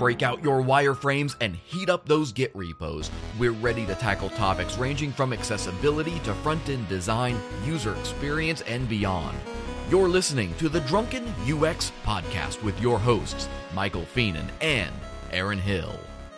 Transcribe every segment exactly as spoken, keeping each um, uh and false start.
break out your wireframes and heat up those Git repos. We're ready to tackle topics ranging from accessibility to front-end design, user experience, and beyond. You're listening to the Drunken U X Podcast with your hosts, Michael Feenan and Aaron Hill.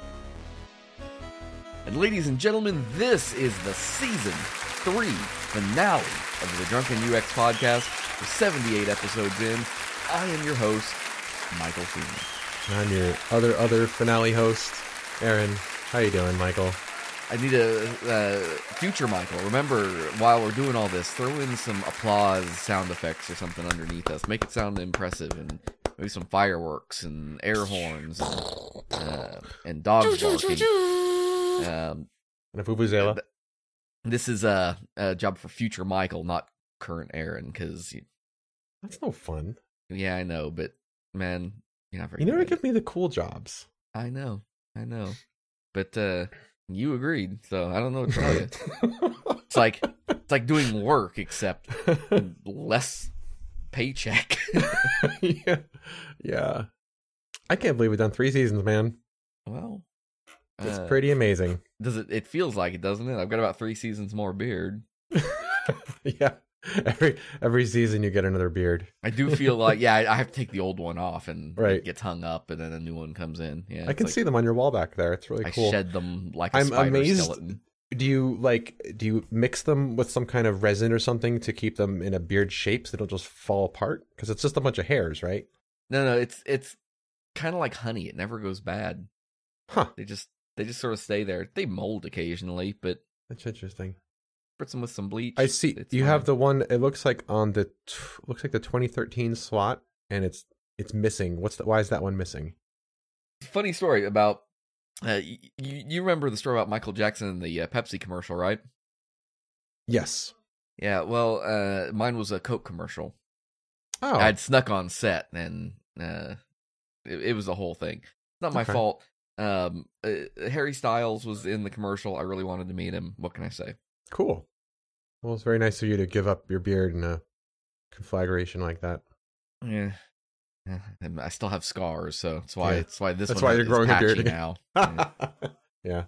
And ladies and gentlemen, this is the season three finale of the Drunken U X Podcast. We're seventy-eight episodes in. I am your host, Michael Feenan. I'm your other other finale host, Aaron. How you doing, Michael? I need a uh, future Michael. Remember, while we're doing all this, throw in some applause sound effects or something underneath us. Make it sound impressive, and maybe some fireworks and air horns and, uh, and dogs barking. Um, and a vuvuzela. This is a, a job for future Michael, not current Aaron, because that's no fun. Yeah, I know, but man, you're not very. You never good. give me the cool jobs. I know, I know, but uh, you agreed, so I don't know what to tell you. It's like it's like doing work, except less paycheck. yeah, yeah. I can't believe we've done three seasons, man. Well. It's uh, pretty amazing. Does it? It feels like it, doesn't it? I've got about three seasons more beard. Yeah, every every season you get another beard. I do feel like, yeah, I have to take the old one off, and right. it gets hung up, and then a new one comes in. Yeah, I can like, see them on your wall back there. It's really I cool. I shed them like a I'm spider amazed. skeleton. Do you like? Do you mix them with some kind of resin or something to keep them in a beard shape so they don't just fall apart? Because it's just a bunch of hairs, right? No, no, it's it's kind of like honey. It never goes bad. Huh? They just. They just sort of stay there. They mold occasionally, but that's interesting. Spritz them with some bleach. I see. You fine. Have the one. It looks like on the looks like the twenty thirteen SWAT, and it's it's missing. What's the? Why is that one missing? Funny story about. Uh, you, you remember the story about Michael Jackson and the uh, Pepsi commercial, right? Yes. Yeah. Well, uh, mine was a Coke commercial. Oh. I'd snuck on set, and uh, it, it was a whole thing. It's not my okay. fault. Um, uh, Harry Styles was in the commercial. I really wanted to meet him. What can I say? Cool. Well, it's very nice of you to give up your beard in a conflagration like that. Yeah, and I still have scars, so that's why. Yeah. That's why this. That's one why you're growing a beard now. Yeah. yeah.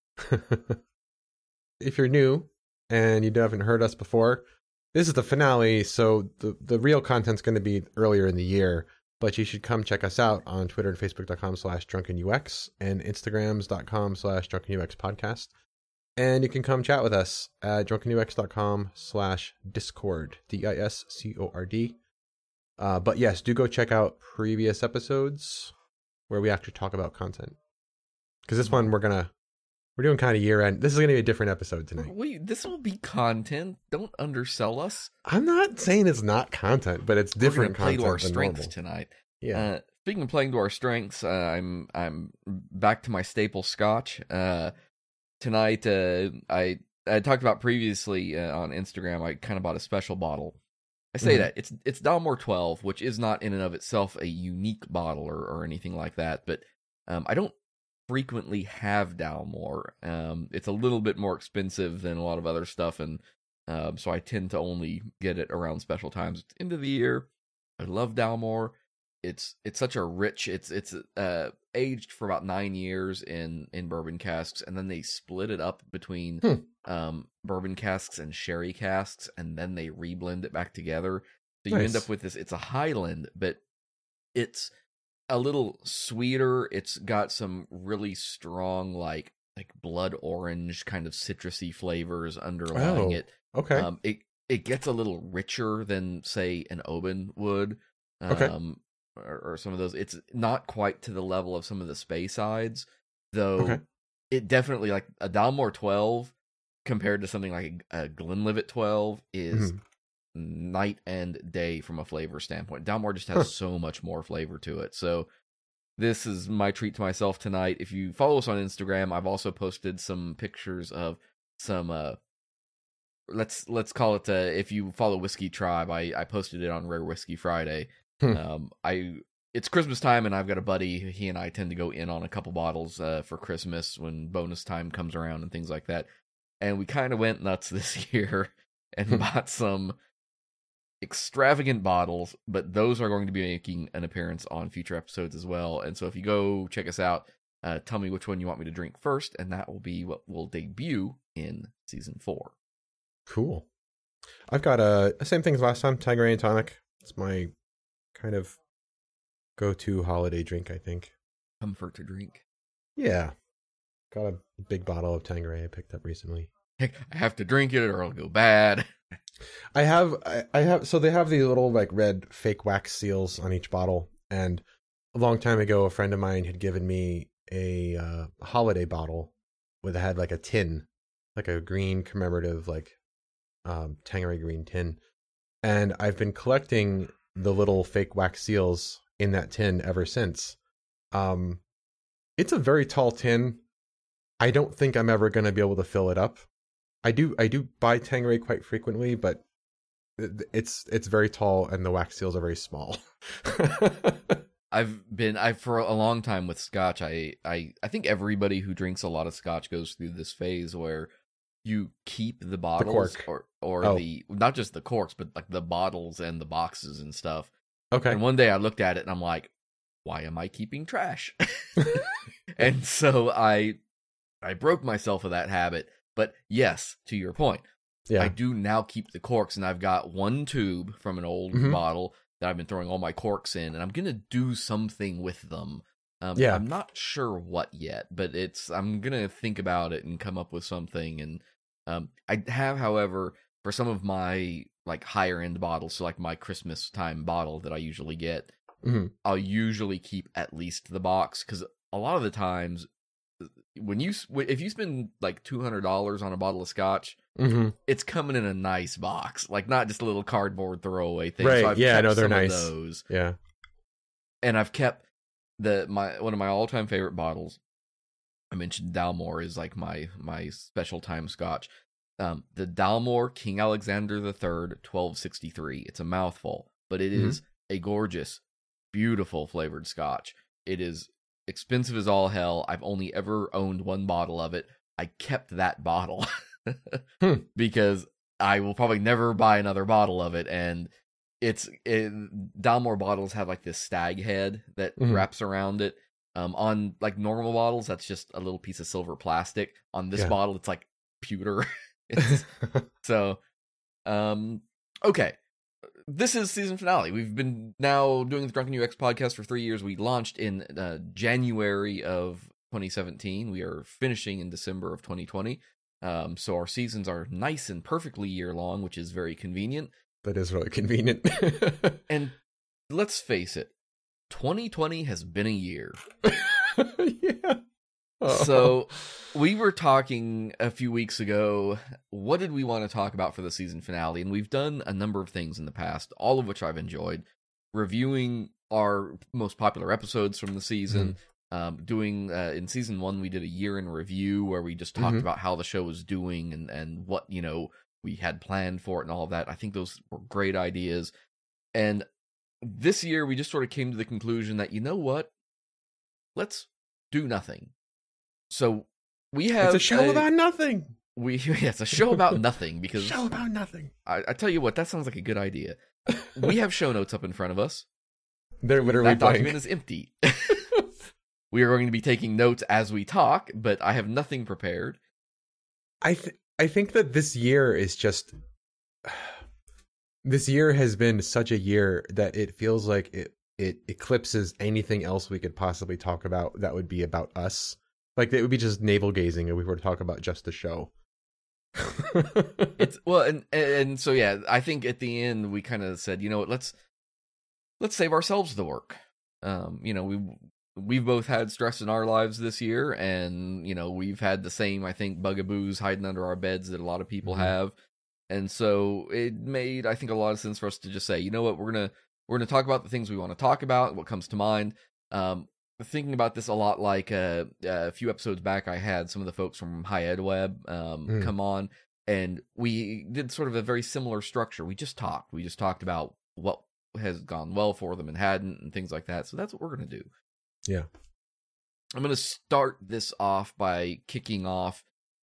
If you're new and you haven't heard us before, this is the finale. So the the real content's going to be earlier in the year. But you should come check us out on Twitter and Facebook.com slash DrunkenUX and Instagrams.com slash DrunkenUX podcast. And you can come chat with us at DrunkenUX.com slash Discord, D I S C O R D. Uh, but yes, do go check out previous episodes where we actually talk about content. Because this one, we're going to, we're doing kind of year end. This is going to be a different episode tonight. Wait, this will be content. Don't undersell us. I'm not saying it's not content, but it's different We're play content to our than strengths normal. tonight. Yeah. Uh, speaking of playing to our strengths, uh, I'm I'm back to my staple Scotch. Uh, tonight, uh, I I talked about previously uh, on Instagram. I kind of bought a special bottle. I say mm-hmm. that it's it's Dalmore twelve, which is not in and of itself a unique bottle or, or anything like that. But um, I don't frequently have Dalmore. Um, it's a little bit more expensive than a lot of other stuff, and um, so I tend to only get it around special times. It's end of the year. I love Dalmore. It's it's such a rich. It's it's uh, aged for about nine years in in bourbon casks, and then they split it up between hmm. um, bourbon casks and sherry casks, and then they reblend it back together. So you nice. end up with this. It's a Highland, but it's a little sweeter. It's got some really strong, like like blood orange kind of citrusy flavors underlying oh, it. Okay. Um, it it gets a little richer than say an Oban would. Um, okay. Or, or some of those. It's not quite to the level of some of the Speysides, though. Okay. It definitely, like a Dalmore twelve compared to something like a, a Glenlivet twelve is mm-hmm. night and day from a flavor standpoint. Dalmore just has huh. so much more flavor to it. So this is my treat to myself tonight. If you follow us on Instagram, I've also posted some pictures of some uh let's let's call it uh if you follow Whiskey Tribe, I I posted it on Rare Whiskey Friday. Hmm. um I it's Christmas time, and I've got a buddy. He and I tend to go in on a couple bottles uh for Christmas when bonus time comes around and things like that. And we kind of went nuts this year and bought some extravagant bottles, but those are going to be making an appearance on future episodes as well. And so if you go check us out, uh, tell me which one you want me to drink first, and that will be what will debut in season four. Cool. I've got a uh, same thing as last time, Tanqueray and tonic. It's my kind of go-to holiday drink, I think. Comfort to drink. Yeah. Got a big bottle of Tanqueray I picked up recently. Heck, I have to drink it or it'll go bad. I have, I, I have, so they have these little like red fake wax seals on each bottle. And a long time ago, a friend of mine had given me a uh, holiday bottle with, it had like a tin, like a green commemorative, like um, Tanqueray green tin. And I've been collecting the little fake wax seals in that tin ever since. Um, it's a very tall tin. I don't think I'm ever going to be able to fill it up. I do I do buy Tanqueray quite frequently, but it's it's very tall and the wax seals are very small. I've been I for a long time with Scotch. I, I I think everybody who drinks a lot of Scotch goes through this phase where you keep the bottles the or or oh. the not just the corks, but like the bottles and the boxes and stuff. Okay. And one day I looked at it and I'm like, why am I keeping trash? And so I I broke myself of that habit. But yes, to your point, yeah. I do now keep the corks, and I've got one tube from an old mm-hmm. bottle that I've been throwing all my corks in, and I'm going to do something with them. Um, yeah. I'm not sure what yet, but it's I'm going to think about it and come up with something. And um, I have, however, for some of my like higher end bottles, so like my Christmas time bottle that I usually get, mm-hmm. I'll usually keep at least the box, because a lot of the times, when you if you spend like two hundred dollars on a bottle of Scotch, mm-hmm. it's coming in a nice box, like not just a little cardboard throwaway thing. Right? So I've yeah, I know they're some nice. Of those. Yeah, and I've kept the my one of my all time favorite bottles. I mentioned Dalmore is like my my special time Scotch. Um, the Dalmore King Alexander the Third twelve sixty-three. It's a mouthful, but it mm-hmm. is a gorgeous, beautiful flavored Scotch. It is expensive as all hell. I've only ever owned one bottle of it. I kept that bottle hmm. because I will probably never buy another bottle of it. And it's it, Dalmore bottles have like this stag head that mm-hmm. wraps around it. Um, on like normal bottles, that's just a little piece of silver plastic. On this yeah. bottle, it's like pewter. it's, so, um, okay. This is season finale. We've been now doing the Drunken U X podcast for three years. We launched in uh, January of twenty seventeen. We are finishing in December of twenty twenty. Um, so our seasons are nice and perfectly year long, which is very convenient. That is really convenient. And let's face it, twenty twenty has been a year. yeah. Oh. So we were talking a few weeks ago, what did we want to talk about for the season finale? And we've done a number of things in the past, all of which I've enjoyed. Reviewing our most popular episodes from the season. Mm-hmm. Um, doing, uh, in season one, we did a year in review where we just talked mm-hmm. about how the show was doing and, and what, you know, we had planned for it and all of that. I think those were great ideas. And this year, we just sort of came to the conclusion that, you know what? Let's do nothing. So we have it's a show a, about nothing. We yeah, it's a show about nothing because show about nothing. I, I tell you what, that sounds like a good idea. We have show notes up in front of us. They're literally that document is empty. We are going to be taking notes as we talk, but I have nothing prepared. I th- I think that this year is just this year has been such a year that it feels like it it eclipses anything else we could possibly talk about that would be about us. Like, it would be just navel gazing if we were to talk about just the show. It's well, and and so yeah, I think at the end we kind of said, you know what, let's let's save ourselves the work. Um, you know, we we've both had stress in our lives this year, and you know, we've had the same, I think, bugaboos hiding under our beds that a lot of people mm-hmm. have, and so it made, I think, a lot of sense for us to just say, you know what, we're gonna we're gonna talk about the things we want to talk about, what comes to mind. Um, thinking about this a lot, like uh, a few episodes back, I had some of the folks from High Ed Web um, mm. come on, and we did sort of a very similar structure. We just talked. We just talked about what has gone well for them and hadn't, and things like that. So that's what we're going to do. Yeah. I'm going to start this off by kicking off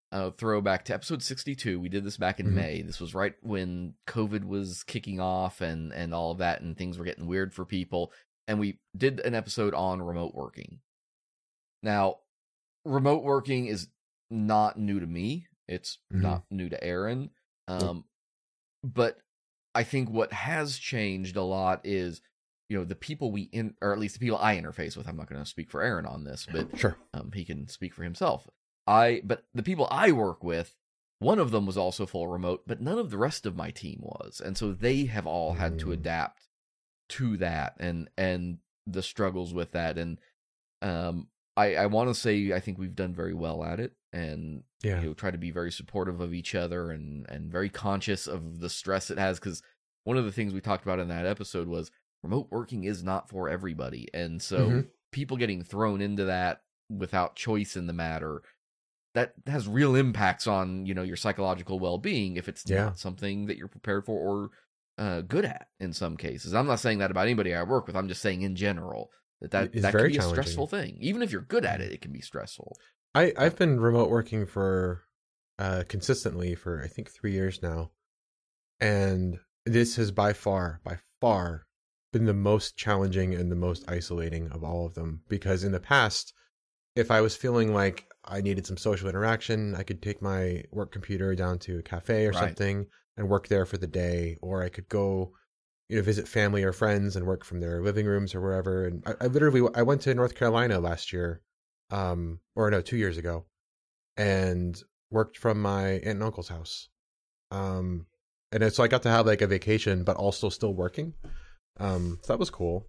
a throwback to episode sixty-two. We did this back in Mhm. May. This was right when COVID was kicking off and, and all of that, and things were getting weird for people. And we did an episode on remote working. Now, remote working is not new to me. It's Mhm. not new to Aaron. Um, but I think what has changed a lot is, you know, the people we in, or at least the people I interface with. I'm not going to speak for Aaron on this, but Sure. um, he can speak for himself. I, but the people I work with, one of them was also full remote, but none of the rest of my team was, and so they have all had to Mm. adapt to that and and the struggles with that. And um, I I want to say I think we've done very well at it, and Yeah. you know, try to be very supportive of each other and and very conscious of the stress it has, because one of the things we talked about in that episode was remote working is not for everybody, and so Mhm. people getting thrown into that without choice in the matter, that has real impacts on, you know, your psychological well-being if it's Yeah. not something that you're prepared for or uh, good at in some cases. I'm not saying that about anybody I work with. I'm just saying in general that that, It's that very can be a challenging. stressful thing. Even if you're good at it, it can be stressful. I, I've been remote working for uh, consistently for I think three years now, and this has by far, by far, been the most challenging and the most isolating of all of them. Because in the past, if I was feeling like I needed some social interaction, I could take my work computer down to a cafe or Right. something and work there for the day, or I could go, you know, visit family or friends and work from their living rooms or wherever. And I, I literally, I went to North Carolina last year, um, or no, two years ago, and worked from my aunt and uncle's house. Um, and then, so I got to have like a vacation, but also still working. Um, so that was cool.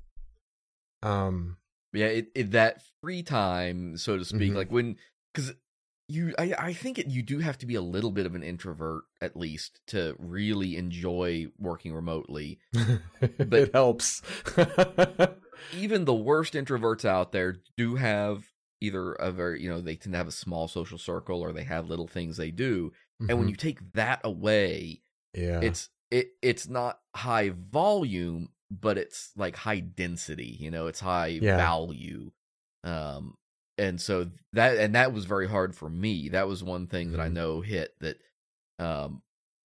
Um, Yeah, it, it that free time, so to speak, Mhm. like when, because you, I, I think it, you do have to be a little bit of an introvert at least to really enjoy working remotely. it helps. Even the worst introverts out there do have either a very, you know, they tend to have a small social circle or they have little things they do. And when Mhm. you take that away, yeah, it's it it's not high volume, but it's like high density, you know, it's high Yeah. value. Um and so that and that was very hard for me. That was one thing that I Mhm. know hit that um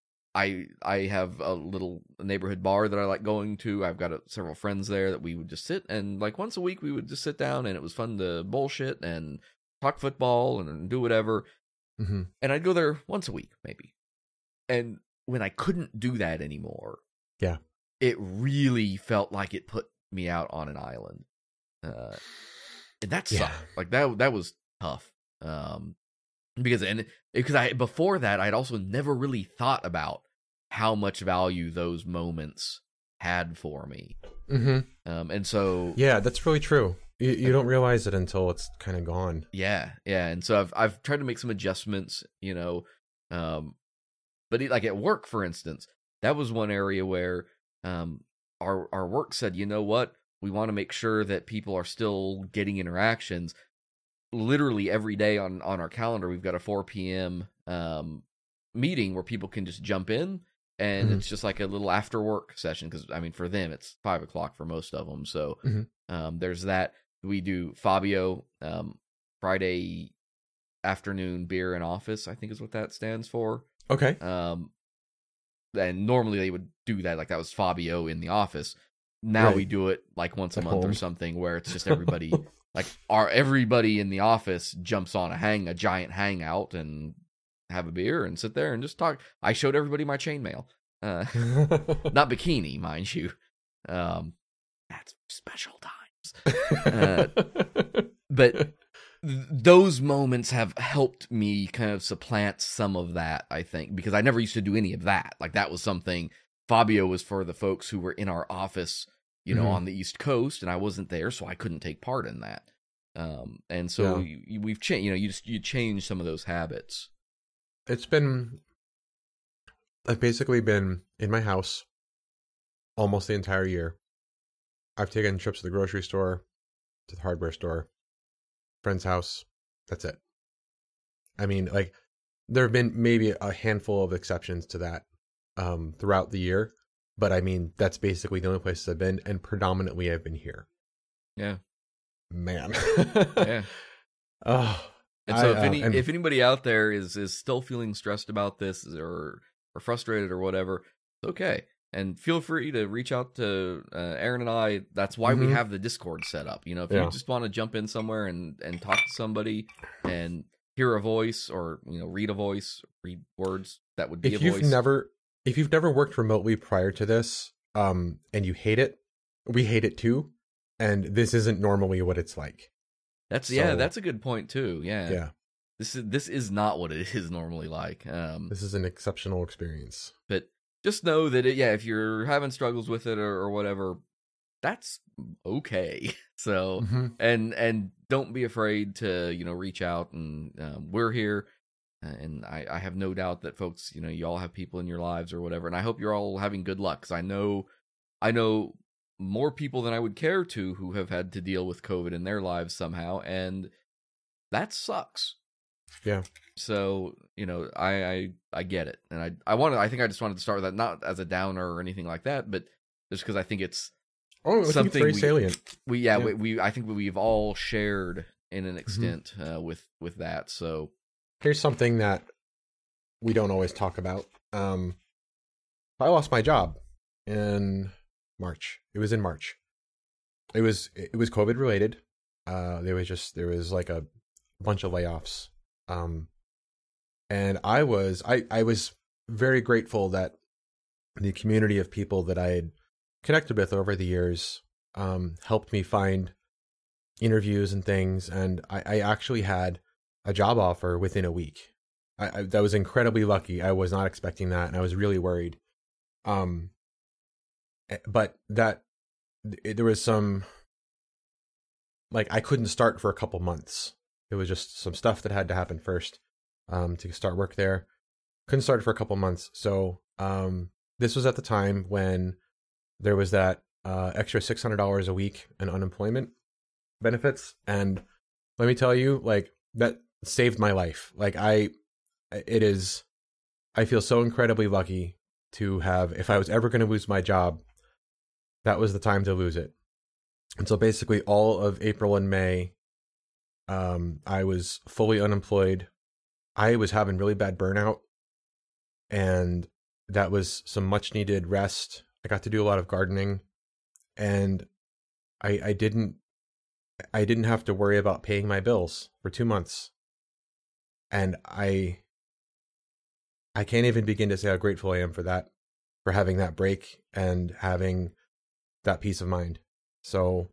I I have a little neighborhood bar that I like going to. I've got a, several friends there that we would just sit and like once a week we would just sit down and it was fun to bullshit and talk football and do whatever. hmm And I'd go there once a week maybe. And when I couldn't do that anymore, Yeah. it really felt like it put me out on an island. Uh, and that sucked. Yeah. Like that that was tough. Um because and because I before that I'd also never really thought about how much value those moments had for me. hmm Um and so Yeah, that's really true. You, you don't realize it until it's kind of gone. yeah, yeah, and so I've I've tried to make some adjustments, you know, um but it, like at work for instance, that was one area where um our our work said, "You know what? We want to make sure that people are still getting interactions." Literally every day on on our calendar we've got a four p.m. um meeting where people can just jump in, and Mhm. it's just like a little after work session, because I mean for them it's five o'clock for most of them. So Mhm. um there's that. We do Fabio um Friday afternoon beer in office, I think is what that stands for. Okay. Um and normally they would do that, like that was Fabio in the office. Now Right. we do it like once a At month or home. something where it's just everybody like our everybody in the office jumps on a hang a giant hangout and have a beer and sit there and just talk. I showed everybody my chainmail. Uh not bikini, mind you. Um that's special times. Uh, But th- those moments have helped me kind of supplant some of that, I think, because I never used to do any of that. Like that was something Fabio was for the folks who were in our office, you know, Mhm. on the East Coast, and I wasn't there, so I couldn't take part in that. Um, and so Yeah. you, you- we've changed, you know, you just you change some of those habits. It's been, I've basically been in my house almost the entire year. I've taken trips to the grocery store, to the hardware store, friend's house. That's it. I mean, like, there have been maybe a handful of exceptions to that um, throughout the year. But I mean, that's basically the only places I've been, and predominantly I've been here. Yeah, Man. yeah. Oh, And so I, if uh, any and- if anybody out there is is still feeling stressed about this or or frustrated or whatever, it's okay. And feel free to reach out to uh, Aaron and I. That's why we Mhm. have the Discord set up. You know, if Yeah. you just want to jump in somewhere and and talk to somebody and hear a voice or you know read a voice, read words that would be if a you've voice. never if you've never worked remotely prior to this, um, and you hate it, we hate it too. And this isn't normally what it's like. That's yeah, So- that's a good point too. Yeah. Yeah, This is this is not what it is normally like. Um, this is an exceptional experience. but just know that it, yeah, if you're having struggles with it or, or whatever, that's okay. So Mhm. and and don't be afraid to you know reach out and um, we're here. And I, I have no doubt that folks, you know, you all have people in your lives or whatever. And I hope you're all having good luck because I know, I know more people than I would care to who have had to deal with COVID in their lives somehow, and that sucks. Yeah. So you know, I I, I get it, and I I wanted. I think I just wanted to start with that, not as a downer or anything like that, but just because I think it's Oh, I think something it's very we- salient. we yeah, Yeah. We, we I think we've all shared in an extent uh, with with that. So. Here's something that we don't always talk about. Um, I lost my job in March. It was in March. It was it was COVID related. Uh, there was just there was like a bunch of layoffs. Um, and I was I I was very grateful that the community of people that I had connected with over the years um, helped me find interviews and things, and I, I actually had a job offer within a week. I, I that was incredibly lucky. I was not expecting that, and I was really worried. Um, eh, but that th- there was some like I couldn't start for a couple months. It was just some stuff that had to happen first um, to start work there. Couldn't start for a couple months. So um, this was at the time when there was that uh, extra six hundred dollars a week in unemployment benefits, and let me tell you, like that saved my life. Like I, it is, I feel so incredibly lucky to have, if I was ever going to lose my job, that was the time to lose it. And so basically all of April and May, um, I was fully unemployed. I was having really bad burnout, and that was some much needed rest. I got to do a lot of gardening, and I, I didn't, I didn't have to worry about paying my bills for two months. And I I can't even begin to say how grateful I am for that, for having that break and having that peace of mind. So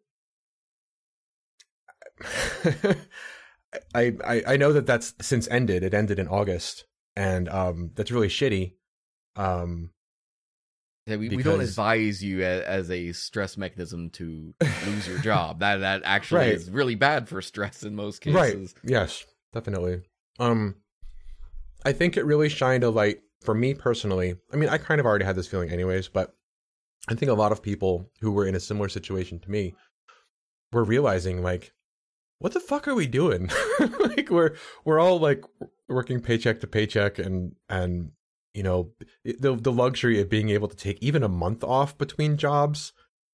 I, I I know that that's since ended. It ended in August, and um that's really shitty. Um Yeah, we, we don't Because- advise you as, as a stress mechanism to lose your job. That that actually Right. is really bad for stress in most cases. Right. Yes, definitely. Um, I think it really shined a light for me personally. I mean, I kind of already had this feeling anyways, but I think a lot of people who were in a similar situation to me were realizing, like, what the fuck are we doing? Like, we're we're all like working paycheck to paycheck, and and you know the the luxury of being able to take even a month off between jobs.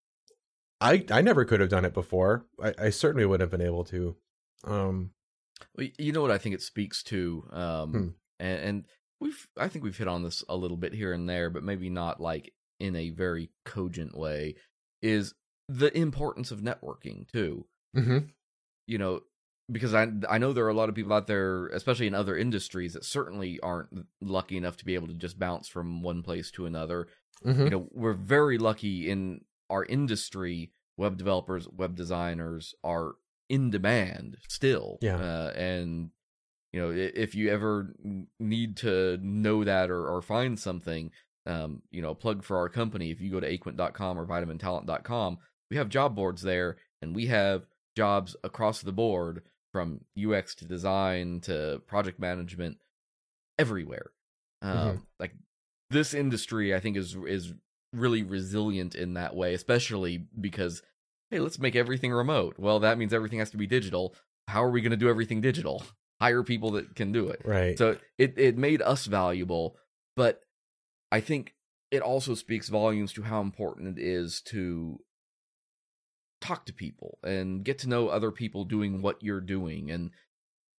I I never could have done it before. I, I certainly would have been able to. Um. Well, you know what I think it speaks to, um, Hmm. and, and we've I think we've hit on this a little bit here and there, but maybe not like in a very cogent way. Is the importance of networking too? Mm-hmm. You know, because I I know there are a lot of people out there, especially in other industries, that certainly aren't lucky enough to be able to just bounce from one place to another. Mm-hmm. You know, we're very lucky in our industry. Web developers, web designers are in demand still. Yeah. Uh, and, you know, i- if you ever n- need to know that or, or find something, um, you know, plug for our company. If you go to aquint dot com or vitamin talent dot com, we have job boards there, and we have jobs across the board from U X to design to project management everywhere. Um, Mhm. Like this industry, I think is is really resilient in that way, especially because, hey, let's make everything remote. Well, that means everything has to be digital. How are we going to do everything digital? Hire people that can do it. Right. So it, it made us valuable, but I think it also speaks volumes to how important it is to talk to people and get to know other people doing what you're doing. And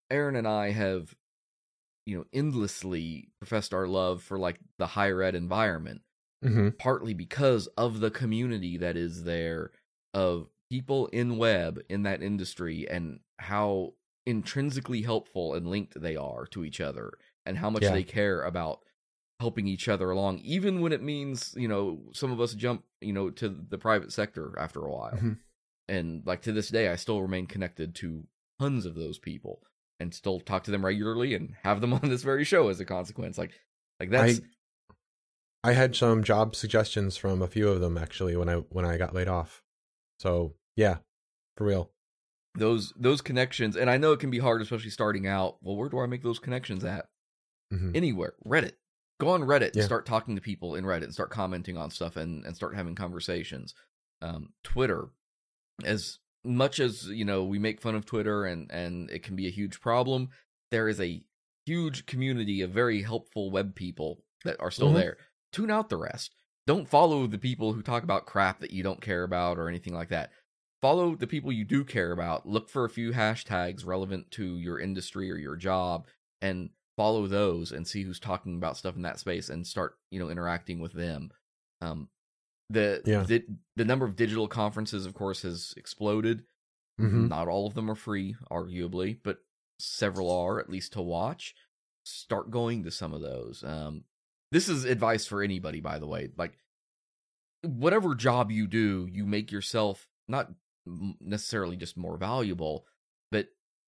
Aaron and I have, you know, endlessly professed our love for like the higher ed environment, Mm-hmm. partly because of the community that is there of people in web in that industry and how intrinsically helpful and linked they are to each other and how much Yeah. they care about helping each other along, even when it means, you know, some of us jump, you know, to the private sector after a while. Mm-hmm. And like to this day, I still remain connected to tons of those people and still talk to them regularly and have them on this very show as a consequence. Like, like that's I I had some job suggestions from a few of them actually when I when I got laid off. So yeah, for real. those those connections. And I know it can be hard, especially starting out. Well, where do I make those connections at? Mm-hmm. Anywhere. Reddit. Go on Reddit and Yeah. start talking to people in Reddit and start commenting on stuff and, and start having conversations. Um, Twitter, as much as, you know, we make fun of Twitter and, and it can be a huge problem, there is a huge community of very helpful web people that are still Mhm. there. Tune out the rest. Don't follow the people who talk about crap that you don't care about or anything like that. Follow the people you do care about. Look for a few hashtags relevant to your industry or your job and follow those and see who's talking about stuff in that space and start, you know, interacting with them. Um, the, Yeah. the the number of digital conferences, of course, has exploded. Mm-hmm. Not all of them are free, arguably, but several are, at least to watch. Start going to some of those. Um, this is advice for anybody, by the way. Like, whatever job you do, you make yourself not necessarily just more valuable, but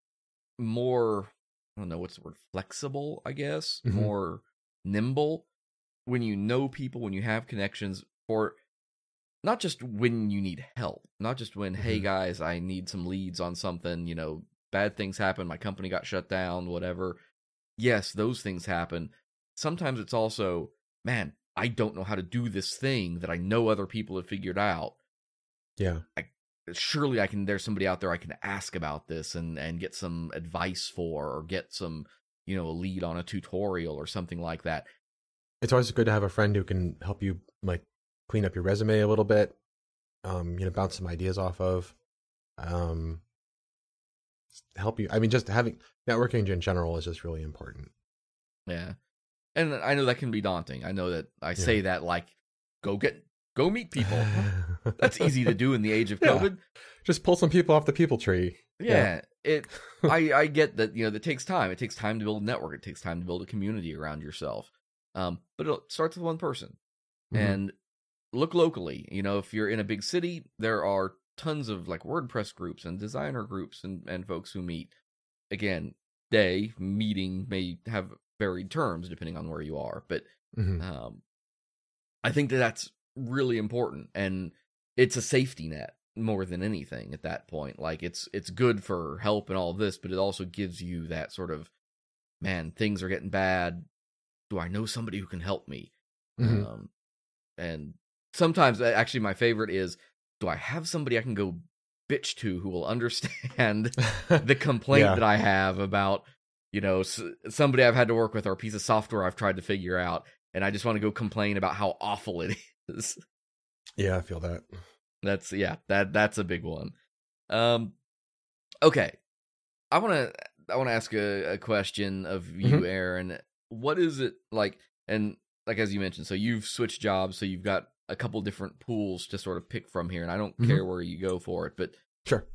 more, I don't know what's the word, flexible, I guess, Mhm. more nimble when you know people, when you have connections, for not just when you need help, not just when, hey Mhm. guys, I need some leads on something, you know, bad things happen, my company got shut down, whatever. Yes, those things happen. Sometimes it's also, man, I don't know how to do this thing that I know other people have figured out. Yeah. Surely I can, there's somebody out there I can ask about this and, and get some advice for, or get some, you know, a lead on a tutorial or something like that. It's always good to have a friend who can help you like clean up your resume a little bit. Um, you know, bounce some ideas off of. Um, help you. I mean, just having networking in general is just really important. Yeah. And I know that can be daunting. I know that I say that like, go get, go meet people. That's easy to do in the age of Yeah. COVID. Just pull some people off the people tree. Yeah, it. I I get that, you know, that takes time. It takes time to build a network. It takes time to build a community around yourself. Um, but it starts with one person, Mhm. and look locally. You know, if you're in a big city, there are tons of like WordPress groups and designer groups and and folks who meet. Again, day meeting may have varied terms depending on where you are, but Mhm. um, I think that that's really important, and it's a safety net more than anything at that point. Like, it's it's good for help and all of this, but it also gives you that sort of, man, things are getting bad. Do I know somebody who can help me? Mhm. Um, and sometimes, actually, my favorite is, do I have somebody I can go bitch to who will understand the complaint Yeah. that I have about, you know, s- somebody I've had to work with or a piece of software I've tried to figure out, and I just want to go complain about how awful it is. Yeah, I feel that. That's yeah, that that's a big one. Um, okay, I want to I want to ask a, a question of you, Mhm. Aaron. What is it like? And like as you mentioned, so you've switched jobs, so you've got a couple different pools to sort of pick from here, and I don't Mhm. care where you go for it, but Sure.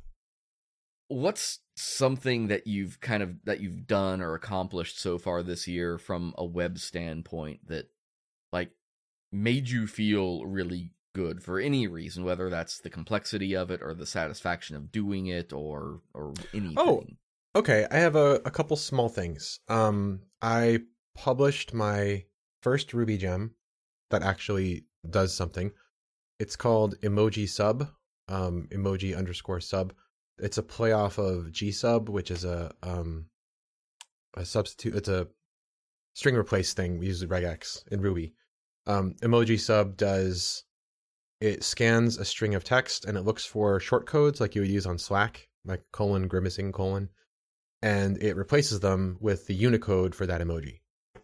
what's something that you've kind of that you've done or accomplished so far this year from a web standpoint that like made you feel really good for any reason, whether that's the complexity of it or the satisfaction of doing it or or anything? Oh, okay. I have a, a couple small things. Um, I published my first Ruby gem that actually does something. It's called Emoji Sub, um, emoji underscore sub. It's a play off of G Sub, which is a um, a substitute. It's a string replace thing. We use regex in Ruby. Um, emoji Sub does it scans a string of text and it looks for short codes like you would use on Slack, like colon, grimacing, colon, and it replaces them with the Unicode for that emoji.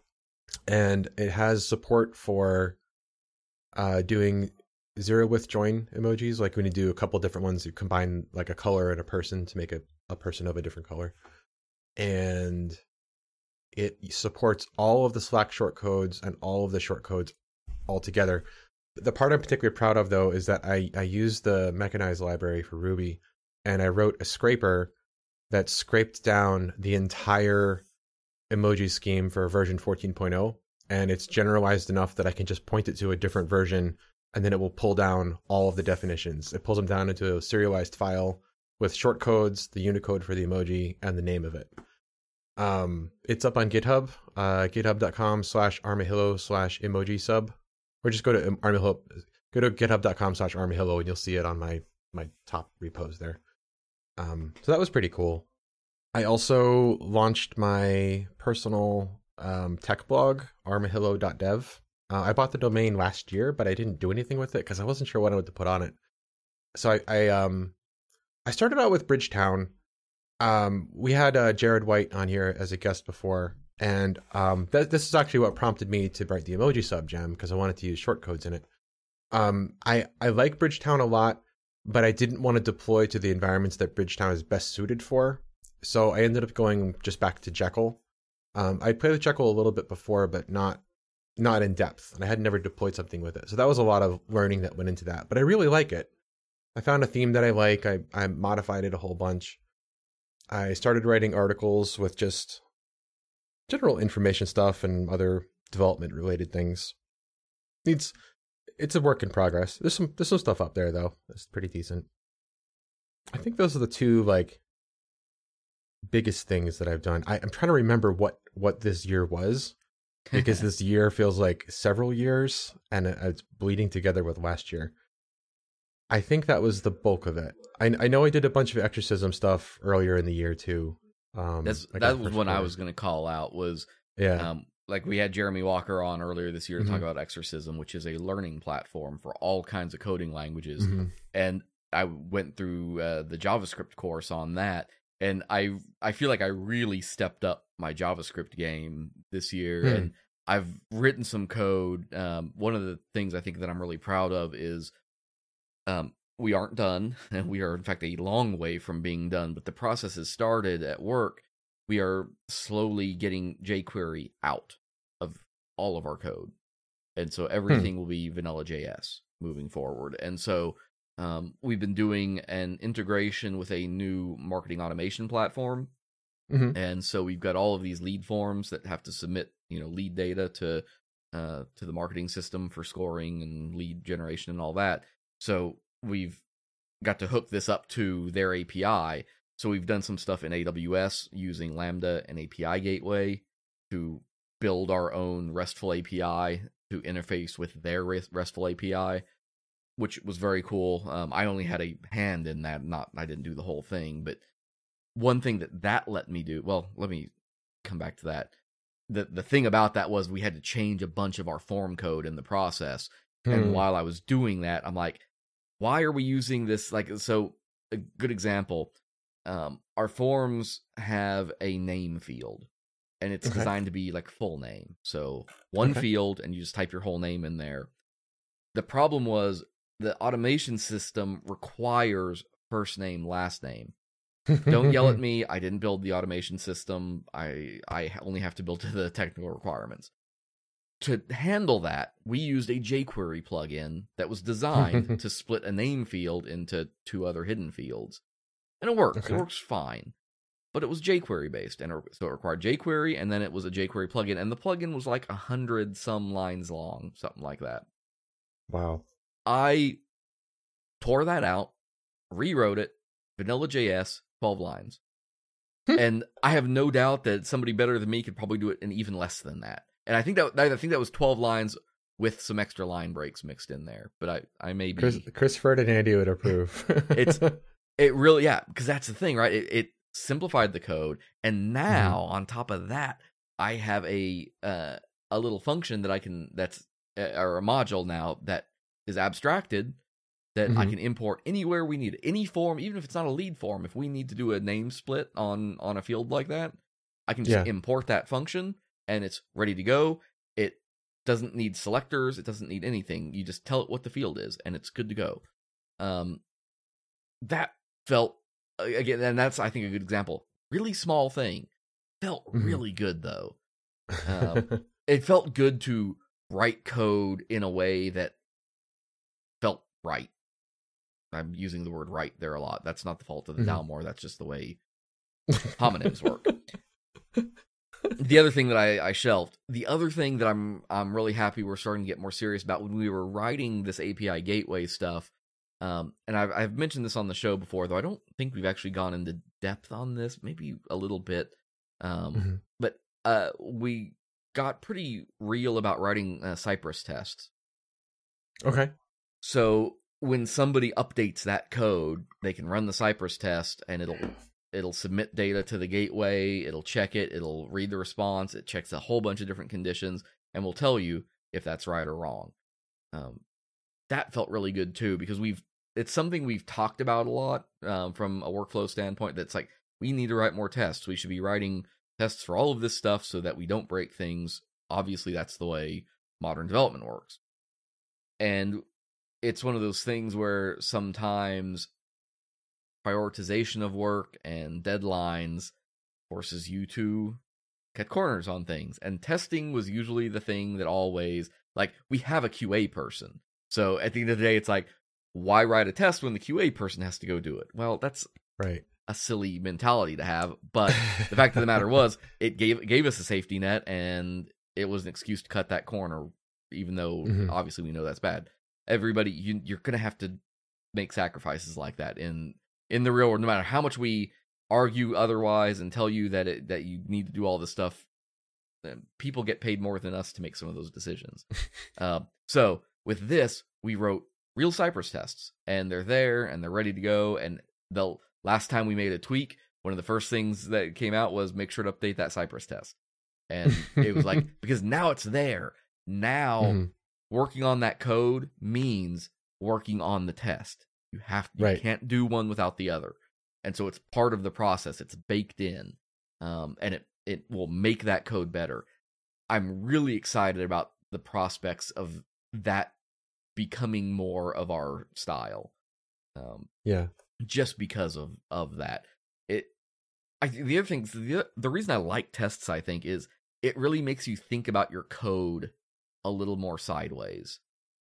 And it has support for uh, doing zero width join emojis, like when you do a couple different ones, you combine like a color and a person to make a, a person of a different color. and it supports all of the Slack shortcodes and all of the shortcodes all together. The part I'm particularly proud of, though, is that I, I used the Mechanize library for Ruby, and I wrote a scraper that scraped down the entire emoji scheme for version fourteen point oh, and it's generalized enough that I can just point it to a different version, and then it will pull down all of the definitions. It pulls them down into a serialized file with shortcodes, the Unicode for the emoji, and the name of it. Um, it's up on GitHub, uh, github.com slash armahillo slash emoji sub, or just go to armahillo, go to github.com slash armahillo, and you'll see it on my, my top repos there. Um, so that was pretty cool. I also launched my personal um, tech blog, armahillo dot dev. Uh, I bought the domain last year, but I didn't do anything with it because I wasn't sure what I wanted to put on it. So I, I, um, I started out with Bridgetown. Um, we had uh, Jared White on here as a guest before, and um, th- this is actually what prompted me to write the emoji sub gem because I wanted to use shortcodes in it. Um, I, I like Bridgetown a lot, but I didn't want to deploy to the environments that Bridgetown is best suited for. So I ended up going just back to Jekyll. Um, I played with Jekyll a little bit before, but not not in depth, and I had never deployed something with it. So that was a lot of learning that went into that. But I really like it. I found a theme that I like. I, I modified it a whole bunch. I started writing articles with just general information stuff and other development related things. It's it's a work in progress. There's some there's some stuff up there though. That's pretty decent. I think those are the two like biggest things that I've done. I, I'm trying to remember what what this year was, because this year feels like several years and it, it's bleeding together with last year. I think that was the bulk of it. I, I know I did a bunch of exorcism stuff earlier in the year too. Um, That's, like that was one I was going to call out was, yeah. Um, like we had Jeremy Walker on earlier this year to Mm-hmm. talk about Exorcism, which is a learning platform for all kinds of coding languages. Mm-hmm. And I went through uh, the JavaScript course on that, and I I feel like I really stepped up my JavaScript game this year, Hmm. and I've written some code. Um, one of the things I think that I'm really proud of is um, we aren't done, and we are in fact a long way from being done, but the process has started at work. We are slowly getting jQuery out of all of our code. And so everything hmm. will be vanilla J S moving forward. And so um, we've been doing an integration with a new marketing automation platform. Mm-hmm. And so we've got all of these lead forms that have to submit, you know, lead data to uh, to the marketing system for scoring and lead generation and all that. So we've got to hook this up to their A P I. So we've done some stuff in A W S using Lambda and A P I Gateway to build our own RESTful A P I to interface with their RESTful A P I, which was very cool. Um, I only had a hand in that. Not I didn't do the whole thing, but one thing that that let me do, well, let me come back to that. The the thing about that was we had to change a bunch of our form code in the process. Hmm. And while I was doing that, I'm like, why are we using this? Like, so a good example, um, our forms have a name field, and it's okay. designed to be like full name. So one okay. field, and you just type your whole name in there. The problem was the automation system requires first name, last name. Don't yell at me. I didn't build the automation system. I I only have to build to the technical requirements. To handle that, we used a jQuery plugin that was designed to split a name field into two other hidden fields. And it works. Okay. It works fine. But it was jQuery based, and it, so it required jQuery, and then it was a jQuery plugin, and the plugin was like a hundred some lines long, something like that. Wow. I tore that out, rewrote it, vanilla J S, twelve lines. And I have no doubt that somebody better than me could probably do it in even less than that. And I think that I think that was twelve lines with some extra line breaks mixed in there. But I, I may be... Chris, Christopher and Andy would approve. it's It really, yeah, because that's the thing, right? It, it simplified the code. And now, mm-hmm. on top of that, I have a uh, a little function that I can, that's, uh, or a module now that is abstracted that mm-hmm. I can import anywhere we need it. Any form, even if it's not a lead form, if we need to do a name split on, on a field like that, I can just yeah. import that function and it's ready to go. It doesn't need selectors. It doesn't need anything. You just tell it what the field is and it's good to go. Um, that felt, again, and that's, I think, a good example. Really small thing, felt Mhm. really good though. Um, it felt good to write code in a way that felt right. I'm using the word right there a lot. That's not the fault of the Mhm. Dalmor. That's just the way homonyms work. The other thing that I, I shelved, the other thing that I'm I'm really happy we're starting to get more serious about when we were writing this A P I gateway stuff, um, and I've I've mentioned this on the show before, though I don't think we've actually gone into depth on this, maybe a little bit, um, Mhm. but uh, we got pretty real about writing uh, Cypress tests. Okay. So when somebody updates that code, they can run the Cypress test, and it'll it'll submit data to the gateway, it'll check it, it'll read the response, it checks a whole bunch of different conditions, and will tell you if that's right or wrong. Um, that felt really good too, because we've it's something we've talked about a lot um, from a workflow standpoint. That's like, we need to write more tests. We should be writing tests for all of this stuff so that we don't break things. Obviously, that's the way modern development works. And it's one of those things where sometimes prioritization of work and deadlines forces you to cut corners on things. And testing was usually the thing that always, like, we have a Q A person. So at the end of the day, it's like, why write a test when the Q A person has to go do it? Well, that's right. a silly mentality to have. But the fact of the matter was, it gave it gave us a safety net, and it was an excuse to cut that corner, even though Mhm. obviously we know that's bad. Everybody, you, you're going to have to make sacrifices like that in in the real world, no matter how much we argue otherwise and tell you that it, that you need to do all this stuff. People get paid more than us to make some of those decisions. uh, so with this, we wrote real Cypress tests, and they're there and they're ready to go. And the last time we made a tweak, one of the first things that came out was make sure to update that Cypress test. And it was like, because now it's there. Now Mhm. working on that code means working on the test. You have you Right. can't do one without the other. And so it's part of the process. It's baked in. Um, and it, it will make that code better. I'm really excited about the prospects of that becoming more of our style. Um, Yeah. just because of, of that. It I the other thing the, the reason I like tests, I think, is it really makes you think about your code a little more sideways.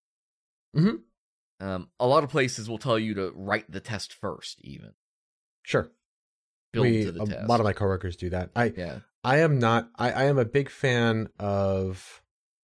Mhm. Um, a lot of places will tell you to write the test first, even. Sure. Build We, to the a test. lot of my coworkers do that. I Yeah. I am not. I, I am a big fan of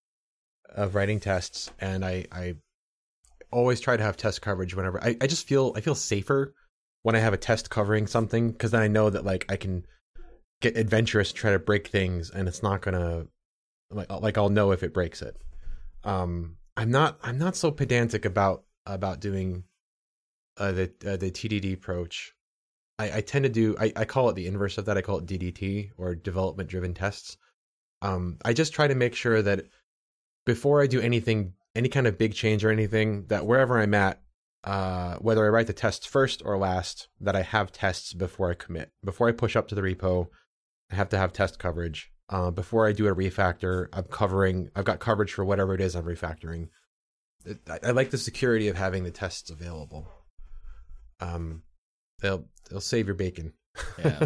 of writing tests, and I I always try to have test coverage whenever. I, I just feel I feel safer when I have a test covering something, because then I know that, like, I can get adventurous, try to break things, and it's not gonna, like like I'll know if it breaks it. Um, I'm not I'm not so pedantic about about doing uh, the uh, the T D D approach. I, I tend to do I, I call it the inverse of that. I call it D D T, or development driven tests. Um, I just try to make sure that before I do anything, any kind of big change or anything, that wherever I'm at, uh, whether I write the tests first or last, that I have tests before I commit. Before I push up to the repo, I have to have test coverage. Uh, before I do a refactor, I'm covering. I've got coverage for whatever it is I'm refactoring. It, I, I like the security of having the tests available. Um, they'll they'll save your bacon. Yeah.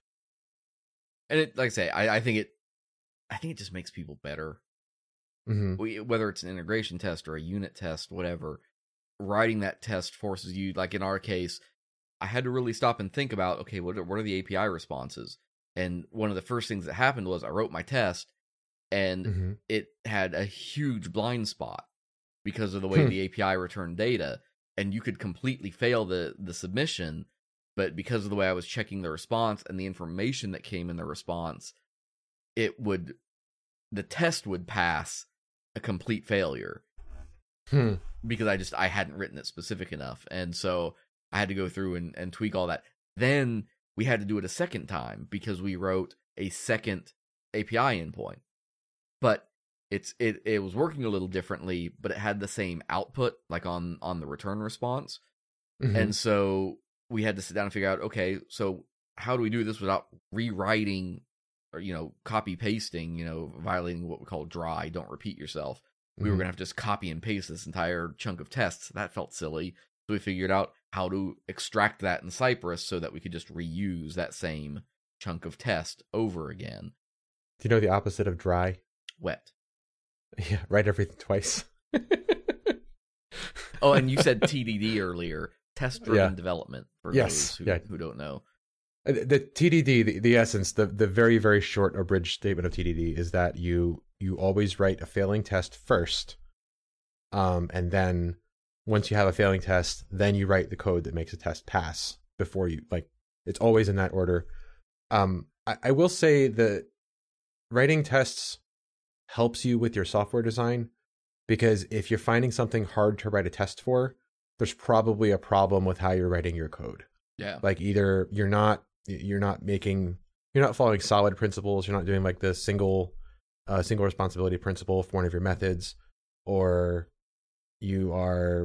And it, like I say, I, I think it, I think it just makes people better. Mm-hmm. We, whether it's an integration test or a unit test, whatever, writing that test forces you, like in our case, I had to really stop and think about, okay, what are, what are the A P I responses? And one of the first things that happened was I wrote my test, and Mm-hmm. it had a huge blind spot because of the way Hmm. the A P I returned data, and you could completely fail the, the submission, but because of the way I was checking the response and the information that came in the response, it would, the test would pass a complete failure. Hmm. Because I just, I hadn't written it specific enough. And so I had to go through and, and tweak all that. Then we had to do it a second time because we wrote a second A P I endpoint. But it's it, it was working a little differently, but it had the same output, like on, on the return response. Mm-hmm. And so we had to sit down and figure out, okay, so how do we do this without rewriting or, you know, copy pasting, you know, violating what we call dry, don't repeat yourself. We were Mhm. going to have to just copy and paste this entire chunk of tests. That felt silly. So we figured out how to extract that in Cypress so that we could just reuse that same chunk of test over again. Do you know the opposite of dry? Wet. Yeah, write everything twice. Oh, and you said T D D earlier, test-driven Yeah. development, for Yes, those who, yeah. who don't know. Uh, The T D D, the, the essence, the, the very, very short abridged statement of T D D is that you you always write a failing test first. Um, and then once you have a failing test, then you write the code that makes a test pass before you, like, it's always in that order. Um, I, I will say that writing tests helps you with your software design, because if you're finding something hard to write a test for, there's probably a problem with how you're writing your code. Yeah. Like either you're not, you're not making, you're not following solid principles. You're not doing like the single, uh, single responsibility principle for one of your methods, or you are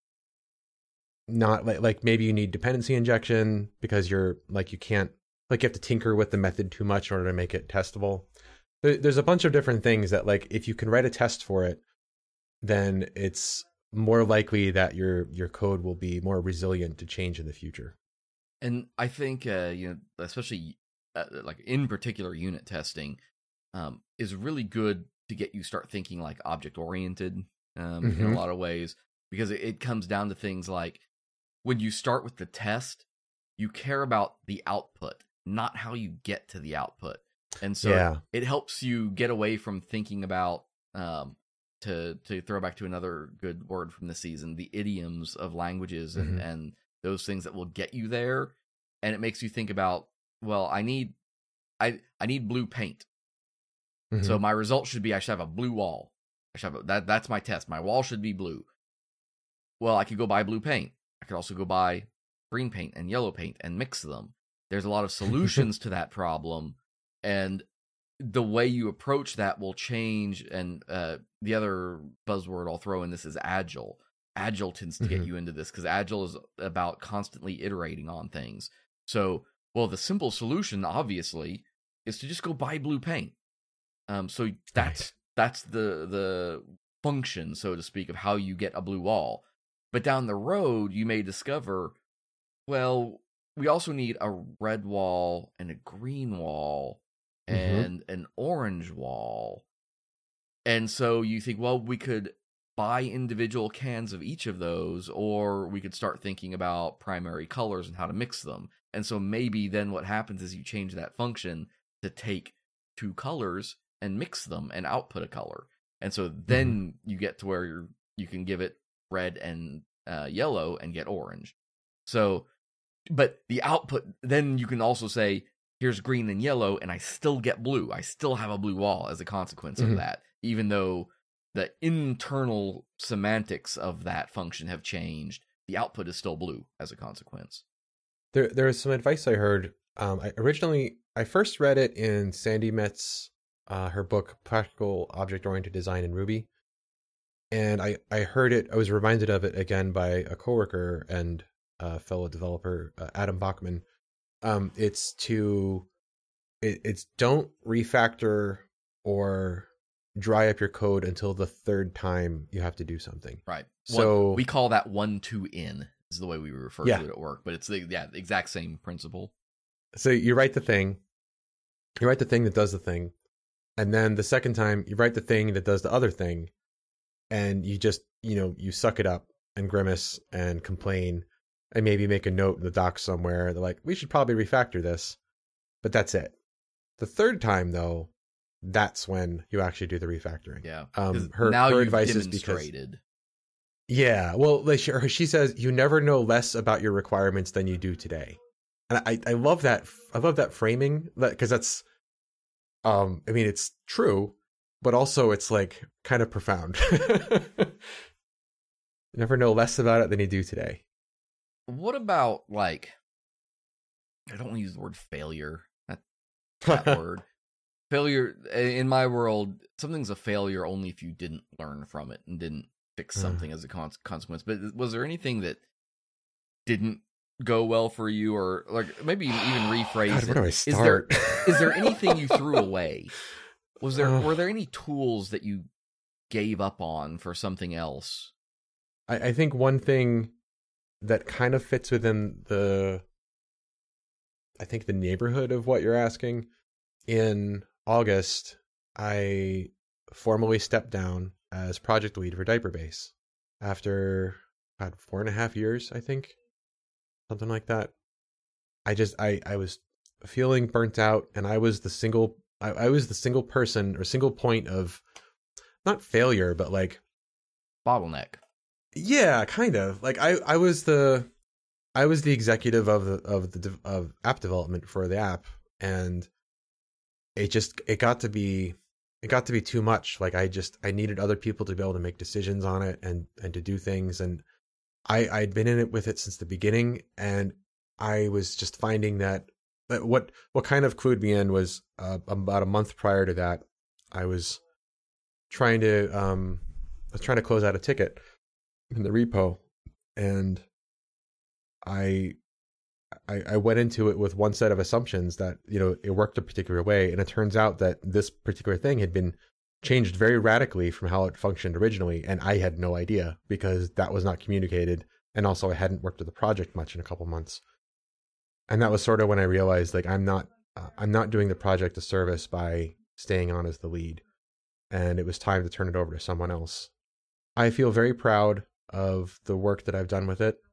not like, like maybe you need dependency injection because you're like, you can't, like you have to tinker with the method too much in order to make it testable. There, there's a bunch of different things that, like, if you can write a test for it, then it's more likely that your your code will be more resilient to change in the future. And I think, uh, you know, especially uh, like in particular unit testing, um, is really good to get you start thinking like object oriented um, mm-hmm. in a lot of ways, because it, it comes down to things like when you start with the test, you care about the output, not how you get to the output. And so yeah. it, it helps you get away from thinking about, um, to to throw back to another good word from the season, the idioms of languages and, mm-hmm. and those things that will get you there. And it makes you think about, well, I need I I need blue paint. Mm-hmm. So my result should be I should have a blue wall. I should have a, that that's my test. My wall should be blue. Well, I could go buy blue paint. I could also go buy green paint and yellow paint and mix them. There's a lot of solutions to that problem, and the way you approach that will change. And uh, the other buzzword I'll throw in this is agile. Agile tends to mm-hmm. get you into this because agile is about constantly iterating on things. So, well, the simple solution, obviously, is to just go buy blue paint. Um, so that's right. that's the the function, so to speak, of how you get a blue wall. But down the road, you may discover, well, we also need a red wall and a green wall and mm-hmm. an orange wall. And so you think, well, we could buy individual cans of each of those, or we could start thinking about primary colors and how to mix them. And so maybe then what happens is you change that function to take two colors and mix them and output a color. And so then mm-hmm. you get to where you're, you can give it red and uh, yellow and get orange. So, but the output, then you can also say, here's green and yellow, and I still get blue. I still have a blue wall as a consequence mm-hmm. of that, even though the internal semantics of that function have changed. The output is still blue as a consequence. There, there is some advice I heard. Um, I originally, I first read it in Sandy Metz, uh, her book, Practical Object-Oriented Design in Ruby. And I, I heard it, I was reminded of it again by a coworker and a fellow developer, uh, Adam Bachman. Um, it's to, it, it's don't refactor or dry up your code until the third time you have to do something. Right. So one, we call that one two in is the way we refer yeah. to it at work, but it's the yeah the exact same principle. So you write the thing, you write the thing that does the thing, and then the second time you write the thing that does the other thing, and you just, you know, you suck it up and grimace and complain and maybe make a note in the docs somewhere. They're like, we should probably refactor this, but that's it. The third time though, that's when you actually do the refactoring. Yeah. Um, her, now her you've advice demonstrated. is because, yeah, well, like she, she says, you never know less about your requirements than you do today. And I, I love that. I love that framing, that because that's, um, I mean, it's true, but also it's like kind of profound. You never know less about it than you do today. What about, like, I don't want to use the word failure. That, that word. Failure, in my world, something's a failure only if you didn't learn from it and didn't fix something mm. as a con- consequence. But was there anything that didn't go well for you, or like maybe even rephrase God, it? Where do I start? Is there, is there anything you threw away? Was there, uh, were there any tools that you gave up on for something else? I, I think one thing that kind of fits within the I think, the neighborhood of what you're asking. In August, I formally stepped down as project lead for Diaperbase after about four and a half years, I think, something like that. I just I I was feeling burnt out, and I was the single I, I was the single person or single point of not failure, but like bottleneck. Yeah, kind of. Like I I was the I was the executive of the of the of app development for the app, and it just it got to be it got to be too much. Like I just I needed other people to be able to make decisions on it and and to do things, and I I'd been in it with it since the beginning, and I was just finding that, that what what kind of clued me in was uh, about a month prior to that, I was trying to um I was trying to close out a ticket in the repo, and I I, I went into it with one set of assumptions that, you know, it worked a particular way. And it turns out that this particular thing had been changed very radically from how it functioned originally. And I had no idea because that was not communicated. And also I hadn't worked with the project much in a couple months. And that was sort of when I realized, like, I'm not, uh, I'm not doing the project a service by staying on as the lead. And it was time to turn it over to someone else. I feel very proud of the work that I've done with it.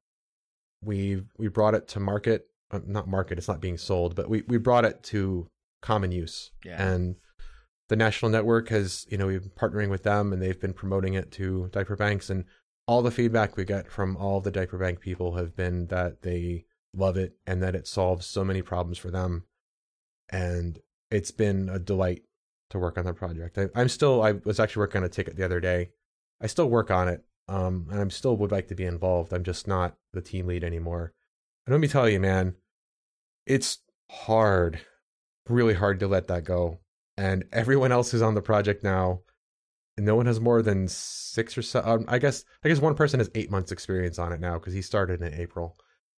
We we brought it to market, uh, not market, it's not being sold, but we, we brought it to common use. Yeah. And the national network has, you know, we've been partnering with them, and they've been promoting it to diaper banks. And all the feedback we get from all the diaper bank people have been that they love it and that it solves so many problems for them. And it's been a delight to work on the project. I, I'm still, I was actually working on a ticket the other day. I still work on it. Um, and I'm still would like to be involved. I'm just not the team lead anymore. And let me tell you, man, it's hard, really hard to let that go. And everyone else is on the project now, and no one has more than six or so. Um, I guess I guess one person has eight months experience on it now because he started in April.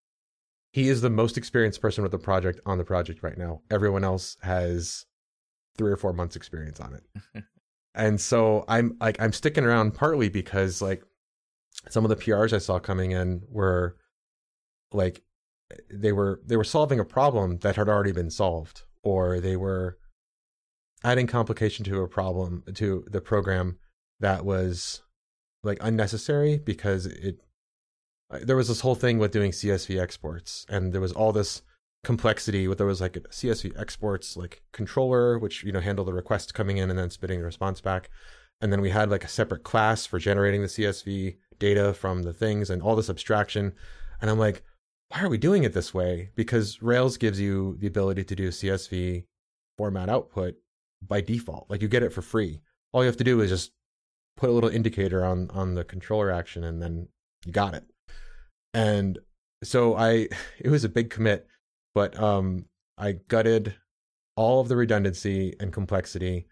He is the most experienced person with the project on the project right now. Everyone else has three or four months experience on it. And so I'm like I'm sticking around partly because like. Some of the P Rs I saw coming in were like they were they were solving a problem that had already been solved, or they were adding complication to a problem to the program that was like unnecessary because it there was this whole thing with doing C S V exports, and there was all this complexity with there was like a C S V exports like controller which, you know, handled the request coming in and then spitting the response back. And then we had like a separate class for generating the C S V data from the things and all this abstraction. And I'm like, why are we doing it this way? Because Rails gives you the ability to do C S V format output by default. Like you get it for free. All you have to do is just put a little indicator on, on the controller action and then you got it. And so I, it was a big commit, but um, I gutted all of the redundancy and complexity.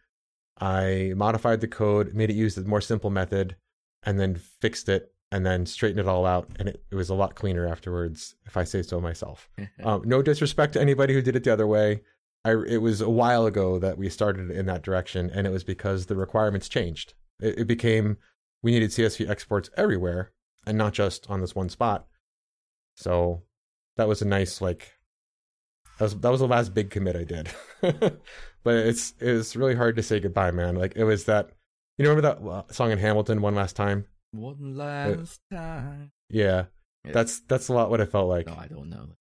I modified the code, made it use the more simple method, and then fixed it, and then straightened it all out. And it, it was a lot cleaner afterwards, if I say so myself. um, no disrespect to anybody who did it the other way. I, it was a while ago that we started in that direction, and it was because the requirements changed. It, it became, we needed C S V exports everywhere, and not just on this one spot. So that was a nice, like, that was, that was the last big commit I did. But it's it was really hard to say goodbye, man. Like it was that, you know, remember that song in Hamilton, One Last Time? One last it, time. Yeah, yeah, that's that's a lot what it felt like. No, I don't know.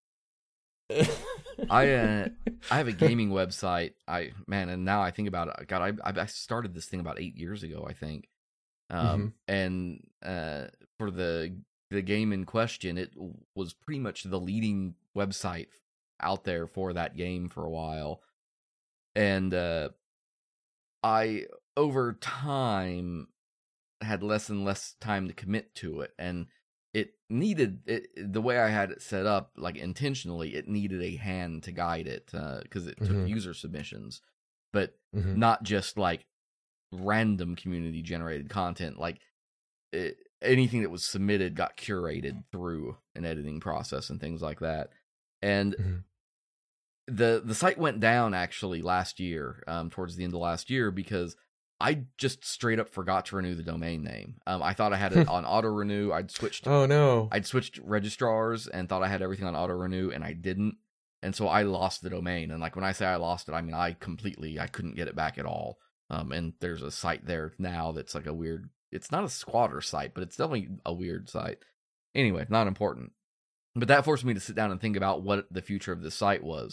I uh, I have a gaming website. I man, and now I think about it. God, I I started this thing about eight years ago, I think. Um, mm-hmm. and uh, for the the game in question, it was pretty much the leading website out there for that game for a while. And uh, I, over time, had less and less time to commit to it. And it needed, it, the way I had it set up, like intentionally, it needed a hand to guide it because uh, it took mm-hmm. user submissions. But mm-hmm. not just like random community generated content. Like it, anything that was submitted got curated through an editing process and things like that. And mm-hmm. The the site went down actually last year, um, towards the end of last year, because I just straight up forgot to renew the domain name. Um, I thought I had it on auto renew. I'd switched. Oh no! I'd switched registrars and thought I had everything on auto renew, and I didn't. And so I lost the domain. And like when I say I lost it, I mean I completely I couldn't get it back at all. Um, and there's a site there now that's like a weird. It's not a squatter site, but it's definitely a weird site. Anyway, not important. But that forced me to sit down and think about what the future of this site was.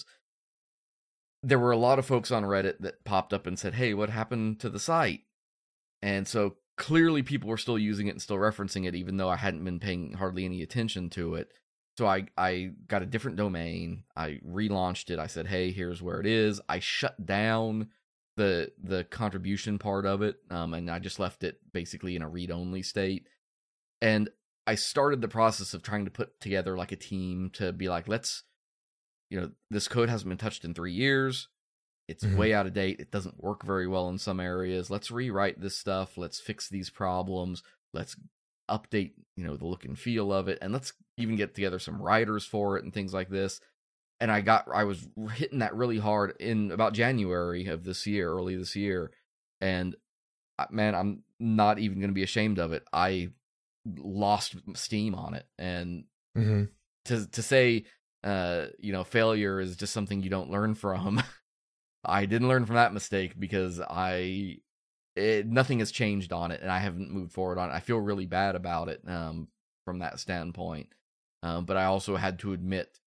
There were a lot of folks on Reddit that popped up and said, hey, what happened to the site? And so clearly people were still using it and still referencing it, even though I hadn't been paying hardly any attention to it. So I, I got a different domain. I relaunched it. I said, hey, here's where it is. I shut down the the contribution part of it, um, and I just left it basically in a read-only state. And I started the process of trying to put together like a team to be like, let's, you know, this code hasn't been touched in three years. It's mm-hmm. way out of date. It doesn't work very well in some areas. Let's rewrite this stuff. Let's fix these problems. Let's update, you know, the look and feel of it. And let's even get together some writers for it and things like this. And I got, I was hitting that really hard in about January of this year, early this year. And man, I'm not even going to be ashamed of it. I lost steam on it. And mm-hmm. to, to say, uh, you know, failure is just something you don't learn from. I didn't learn from that mistake because I, it, nothing has changed on it and I haven't moved forward on it. I feel really bad about it, um, from that standpoint. Um, but I also had to admit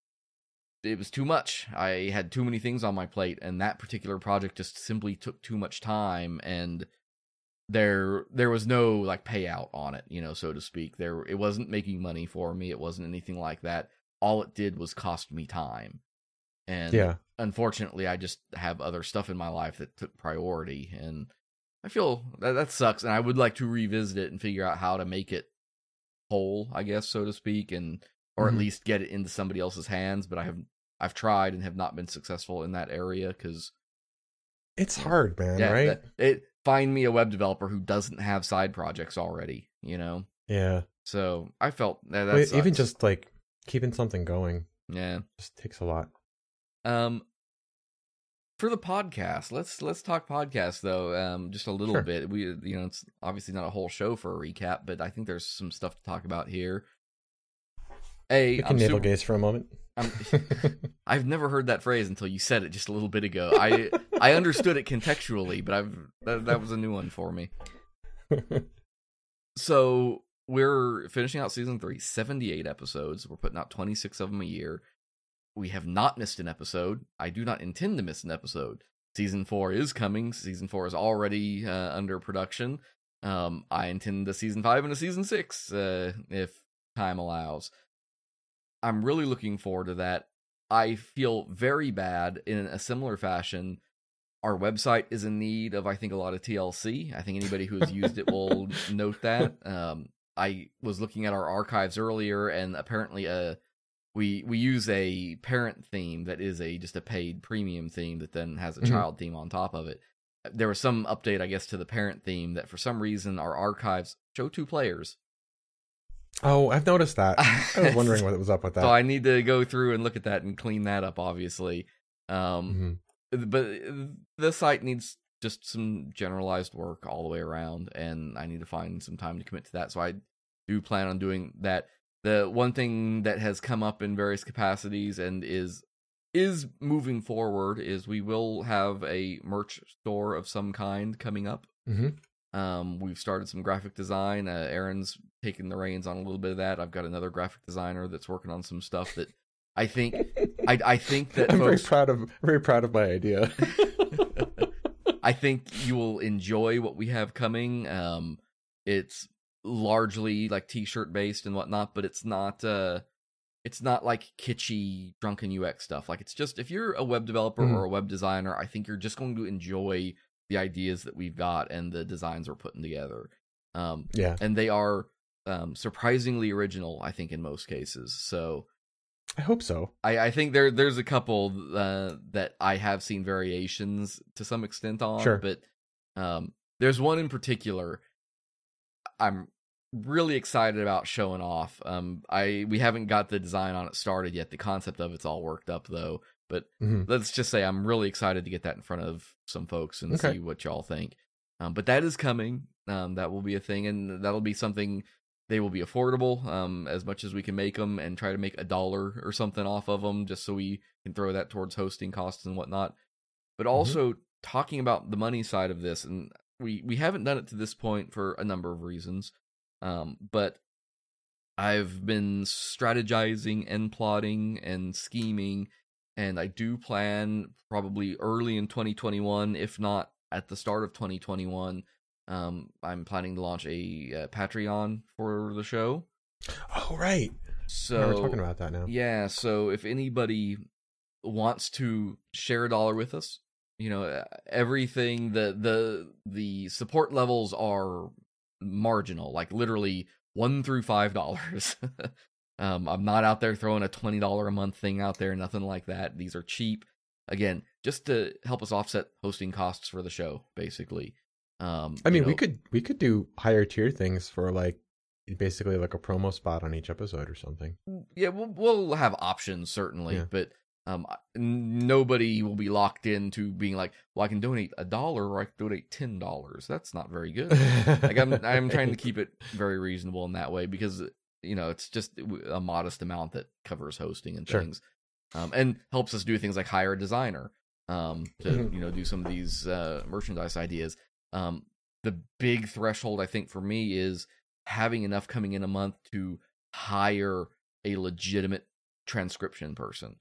it was too much. I had too many things on my plate, and that particular project just simply took too much time, and there there was no like payout on it, you know, so to speak. There it wasn't making money for me. It wasn't anything like that. All it did was cost me time. And yeah. Unfortunately, I just have other stuff in my life that took priority, and I feel that that sucks, and I would like to revisit it and figure out how to make it whole, I guess, so to speak, and or mm-hmm. at least get it into somebody else's hands, but I have I've tried and have not been successful in that area because it's hard, man, yeah, right? That, it find me a web developer who doesn't have side projects already, you know? Yeah. So I felt that, that Wait, even just like keeping something going, yeah, just takes a lot. Um, for the podcast, let's let's talk podcast though, um, just a little sure. bit. We, you know, it's obviously not a whole show for a recap, but I think there's some stuff to talk about here. A, we can I'm navel super, gaze for a moment. I'm, I've never heard that phrase until you said it just a little bit ago. I I understood it contextually, but I've that, that was a new one for me. So we're finishing out season three, seventy-eight episodes. We're putting out twenty-six of them a year. We have not missed an episode. I do not intend to miss an episode. Season four is coming. Season four is already uh, under production. Um, I intend a season five and a season six, uh, if time allows. I'm really looking forward to that. I feel very bad in a similar fashion. Our website is in need of, I think, a lot of T L C. I think anybody who has used it will note that. Um, I was looking at our archives earlier, and apparently a We we use a parent theme that is a just a paid premium theme that then has a mm-hmm. child theme on top of it. There was some update, I guess, to the parent theme that for some reason our archives show two players. Oh, I've noticed that. I was wondering what was up with that. So I need to go through and look at that and clean that up, obviously. Um, mm-hmm. But the site needs just some generalized work all the way around, and I need to find some time to commit to that. So I do plan on doing that. The one thing that has come up in various capacities and is is moving forward is we will have a merch store of some kind coming up. Mm-hmm. Um, we've started some graphic design. Uh, Aaron's taking the reins on a little bit of that. I've got another graphic designer that's working on some stuff that I think I I think that I'm folks, very proud of very proud of my idea. I think you will enjoy what we have coming. Um, it's largely like t-shirt based and whatnot, but it's not uh it's not like kitschy drunken U X stuff. Like, it's just, if you're a web developer mm. or a web designer, I think you're just going to enjoy the ideas that we've got and the designs we're putting together. Um yeah and they are um surprisingly original, I think, in most cases. So I hope so. I, I think there there's a couple uh, that I have seen variations to some extent on, sure. but um there's one in particular I'm really excited about showing off. Um, I we haven't got the design on it started yet. The concept of it's all worked up though. But mm-hmm. let's just say I'm really excited to get that in front of some folks and okay. see what y'all think. Um, but that is coming. Um, that will be a thing, and that'll be something they will be affordable, um, as much as we can make them, and try to make a dollar or something off of them, just so we can throw that towards hosting costs and whatnot. But also mm-hmm. talking about the money side of this, and we, we haven't done it to this point for a number of reasons, um, but I've been strategizing and plotting and scheming, and I do plan probably early in twenty twenty-one, if not at the start of twenty twenty-one, um, I'm planning to launch a uh, Patreon for the show. Oh, right. So yeah, we're talking about that now. Yeah, so if anybody wants to share a dollar with us, you know, everything, the the the support levels are marginal, like literally one through five dollars. um, I'm not out there throwing a twenty dollar a month thing out there, nothing like that. These are cheap. Again, just to help us offset hosting costs for the show, basically. Um, I mean, you know, we could we could do higher tier things for like basically like a promo spot on each episode or something. Yeah, we'll we'll have options certainly, yeah. but um, nobody will be locked into being like, well, I can donate a dollar or I can donate ten dollars. That's not very good. Like I'm I'm trying to keep it very reasonable in that way, because you know it's just a modest amount that covers hosting and sure. things, um, and helps us do things like hire a designer, um, to mm-hmm. you know do some of these uh, merchandise ideas. Um, the big threshold I think for me is having enough coming in a month to hire a legitimate transcription person.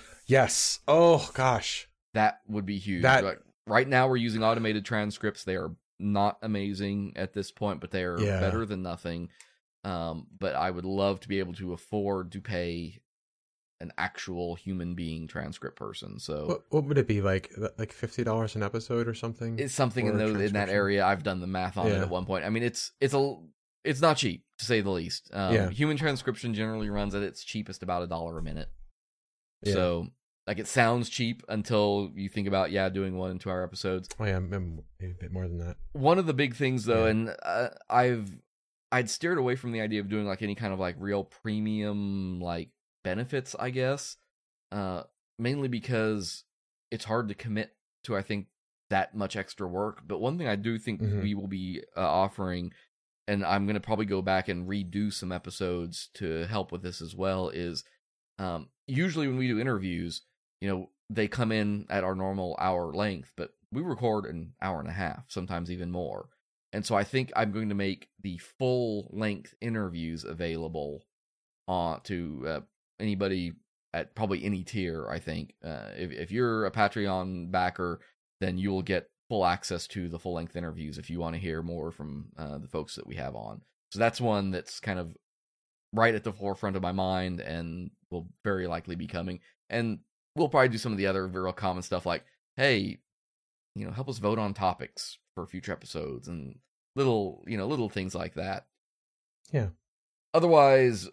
Yes. Oh gosh, that would be huge. That... Like, right now we're using automated transcripts. They are not amazing at this point, but they are yeah. better than nothing. Um, but I would love to be able to afford to pay an actual human being transcript person. So what, what would it be, like like fifty dollars an episode or something? It's something in those in that area. I've done the math on yeah. it at one point. I mean, it's it's a it's not cheap, to say the least. Um, yeah. Human transcription generally runs at its cheapest about a dollar a minute. Yeah. So like it sounds cheap until you think about yeah doing one and two hour episodes. Oh yeah, maybe a bit more than that. One of the big things though, yeah. and uh, I've I'd steered away from the idea of doing like any kind of like real premium like benefits, I guess, uh, mainly because it's hard to commit to, I think, that much extra work. But one thing I do think mm-hmm. we will be uh, offering, and I'm going to probably go back and redo some episodes to help with this as well, is um, usually when we do interviews, you know, they come in at our normal hour length, but we record an hour and a half, sometimes even more. And so I think I'm going to make the full length interviews available uh, to uh, anybody at probably any tier. I think uh, if if you're a Patreon backer, then you will get full access to the full length interviews if you want to hear more from uh, the folks that we have on. So that's one that's kind of right at the forefront of my mind and will very likely be coming. And we'll probably do some of the other real common stuff like, hey, you know, help us vote on topics for future episodes and little, you know, little things like that. Yeah. Otherwise,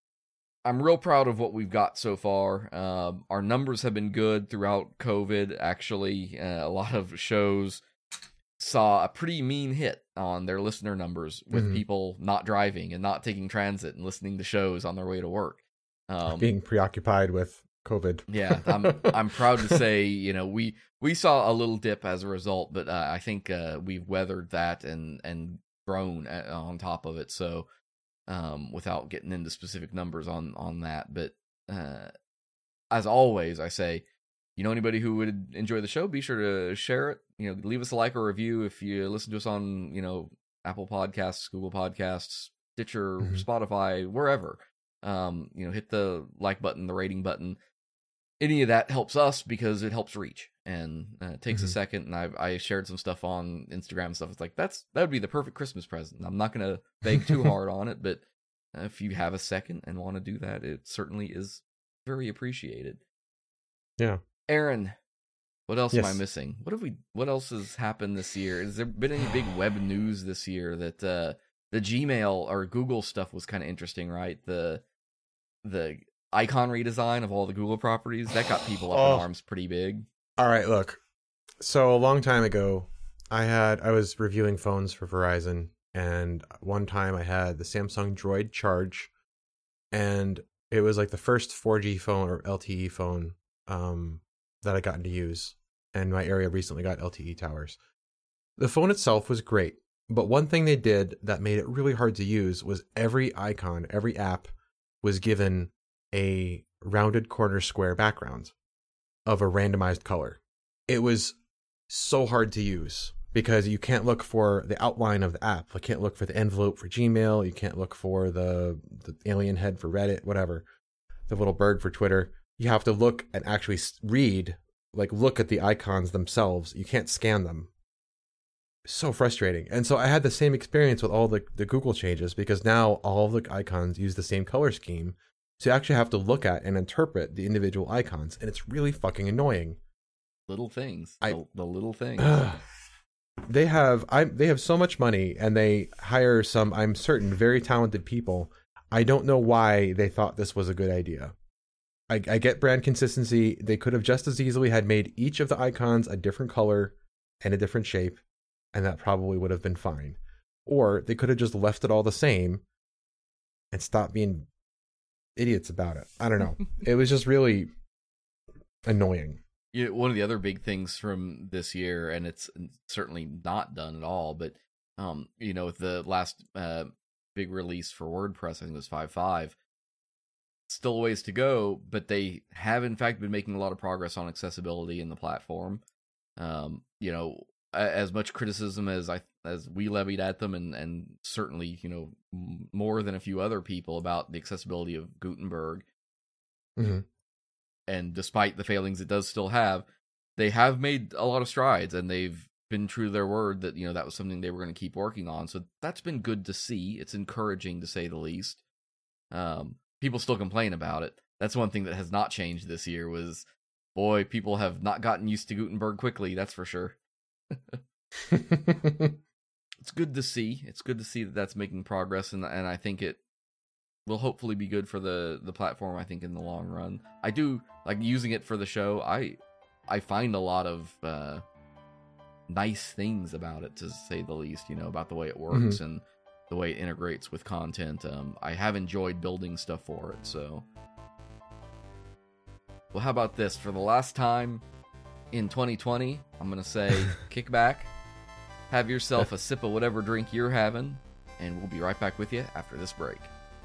I'm real proud of what we've got so far. Uh, our numbers have been good throughout COVID, actually. Uh, a lot of shows saw a pretty mean hit on their listener numbers with mm-hmm. people not driving and not taking transit and listening to shows on their way to work. Um, Being preoccupied with COVID. yeah, I'm I'm proud to say, you know, we we saw a little dip as a result, but uh, I think uh, we've weathered that and, and grown at, on top of it. So, Um, without getting into specific numbers on, on that. But uh, as always, I say, you know, anybody who would enjoy the show, be sure to share it. You know, leave us a like or review if you listen to us on, you know, Apple Podcasts, Google Podcasts, Stitcher, mm-hmm. Spotify, wherever. Um, you know, hit the like button, the rating button. Any of that helps us because it helps reach, and uh, it takes mm-hmm. a second. And I I shared some stuff on Instagram and stuff. It's like that's that would be the perfect Christmas present. I'm not gonna beg too hard on it, but if you have a second and want to do that, it certainly is very appreciated. Yeah, Aaron, what else yes. am I missing? What have we? What else has happened this year? Has there been any big web news this year? That uh, the Gmail or Google stuff was kind of interesting, right? The the icon redesign of all the Google properties, that got people up oh. in arms pretty big. All right, look. So a long time ago, I had I was reviewing phones for Verizon, and one time I had the Samsung Droid Charge, and it was like the first four G phone or L T E phone um, that I gotten to use, and my area recently got L T E towers. The phone itself was great. But one thing they did that made it really hard to use was every icon, every app was given a rounded corner square background of a randomized color. It was so hard to use because you can't look for the outline of the app. You can't look for the envelope for Gmail. You can't look for the, the alien head for Reddit, whatever, the little bird for Twitter. You have to look and actually read, like look at the icons themselves. You can't scan them. So frustrating. And so I had the same experience with all the, the Google changes because now all of the icons use the same color scheme. So you actually have to look at and interpret the individual icons. And it's really fucking annoying. Little things. I, the, the little things. They have I they have so much money and they hire some, I'm certain, very talented people. I don't know why they thought this was a good idea. I, I get brand consistency. They could have just as easily had made each of the icons a different color and a different shape. And that probably would have been fine. Or they could have just left it all the same and stopped being idiots about it. I don't know. It was just really annoying. Yeah, one of the other big things from this year, and it's certainly not done at all, but um, you know, with the last uh, big release for WordPress, I think it was five point five, still a ways to go, but they have in fact been making a lot of progress on accessibility in the platform. Um, you know, as much criticism as I as we levied at them, and and certainly, you know, more than a few other people about the accessibility of Gutenberg. Mm-hmm. And despite the failings it does still have, they have made a lot of strides, and they've been true to their word that, you know, that was something they were going to keep working on. So that's been good to see. It's encouraging, to say the least. Um, people still complain about it. That's one thing that has not changed this year was, boy, people have not gotten used to Gutenberg quickly, that's for sure. It's good to see. It's good to see that that's making progress, and and I think it will hopefully be good for the the platform. I think in the long run, I do like using it for the show. I I find a lot of uh, nice things about it, to say the least. You know, about the way it works mm-hmm. and the way it integrates with content. Um, I have enjoyed building stuff for it. So, well, how about this? For the last time in twenty twenty, I'm gonna say, kick back, have yourself a sip of whatever drink you're having, and we'll be right back with you after this break.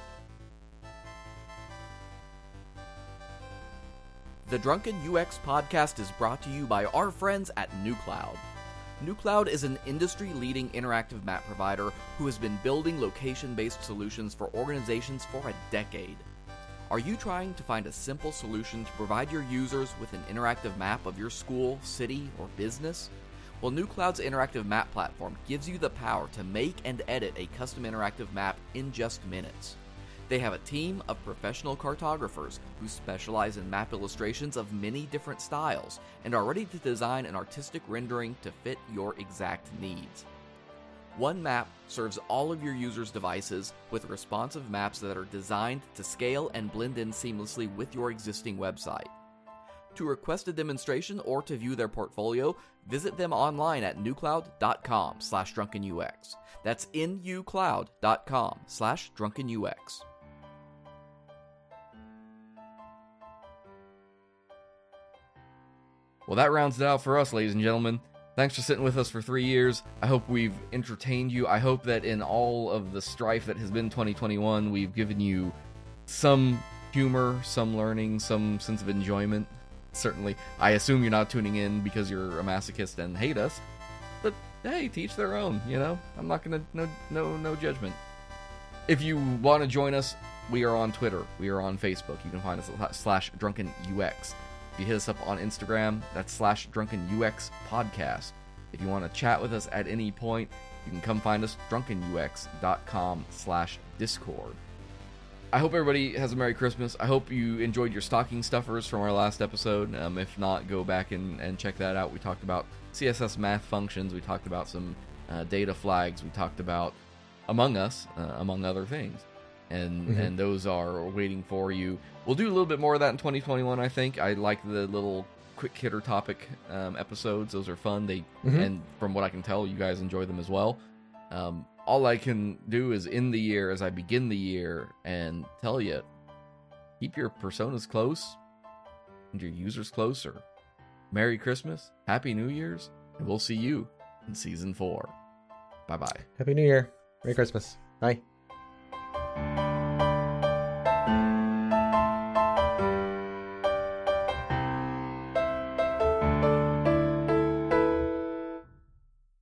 The Drunken U X podcast is brought to you by our friends at NewCloud. NewCloud is an industry-leading interactive map provider who has been building location-based solutions for organizations for a decade. Are you trying to find a simple solution to provide your users with an interactive map of your school, city, or business? Well, NewCloud's interactive map platform gives you the power to make and edit a custom interactive map in just minutes. They have a team of professional cartographers who specialize in map illustrations of many different styles and are ready to design an artistic rendering to fit your exact needs. One map serves all of your users' devices with responsive maps that are designed to scale and blend in seamlessly with your existing website. To request a demonstration or to view their portfolio, visit them online at newcloud.com slash drunkenux. That's nucloud.com slash drunkenux. Well, that rounds it out for us, ladies and gentlemen. Thanks for sitting with us for three years. I hope we've entertained you. I hope that in all of the strife that has been twenty twenty-one, we've given you some humor, some learning, some sense of enjoyment. Certainly, I assume you're not tuning in because you're a masochist and hate us. But hey, teach their own, you know? I'm not gonna, no, no, no judgment. If you want to join us, we are on Twitter. We are on Facebook. You can find us at slash drunkenux. If you hit us up on Instagram, that's slash drunkenux podcast. If you want to chat with us at any point, you can come find us drunkenux.com slash discord. I hope everybody has a Merry Christmas. I hope you enjoyed your stocking stuffers from our last episode. Um, if not, go back and, and check that out. We talked about C S S math functions. We talked about some uh, data flags. We talked about Among Us, uh, among other things. And mm-hmm. and those are waiting for you. We'll do a little bit more of that in twenty twenty-one, I think. I like the little quick hitter topic um, episodes. Those are fun. They mm-hmm. And from what I can tell, you guys enjoy them as well. Um, all I can do is end the year as I begin the year and tell you, keep your personas close and your users closer. Merry Christmas, Happy New Year's, and we'll see you in Season four. Bye bye. Happy New Year. Merry Christmas. Bye.